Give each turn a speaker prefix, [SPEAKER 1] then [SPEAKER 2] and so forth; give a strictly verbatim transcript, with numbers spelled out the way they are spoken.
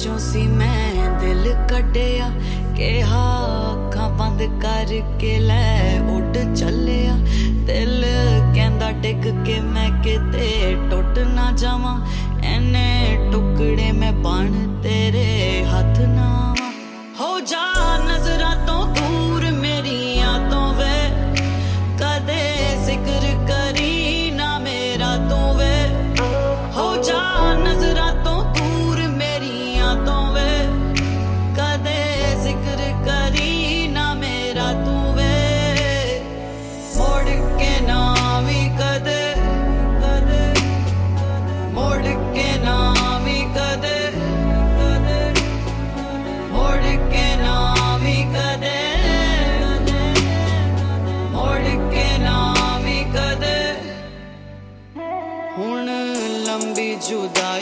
[SPEAKER 1] चों सी मैं दिल कड्डिया कहा अखां बंद करके लै उड चलिया दिल कहंदा डिग के मैं किते टुट ना जावां एने टुकड़े मैं बन तेरे हथ ना आवां हो जा नजरां तो दूर मेरियां तो वे कदे जिक्र करी ना मेरा तू वे हो जा नजरां तो दूर मेरियां तो वे कदे जिक्र करी ना मेरा तू वे मोड़ के ना भी कदे कदे मोड़ के ना भी कदे कदे मोड़ के ना भी कदे मोड़ के ना भी कदे हुण लंबी जुदाई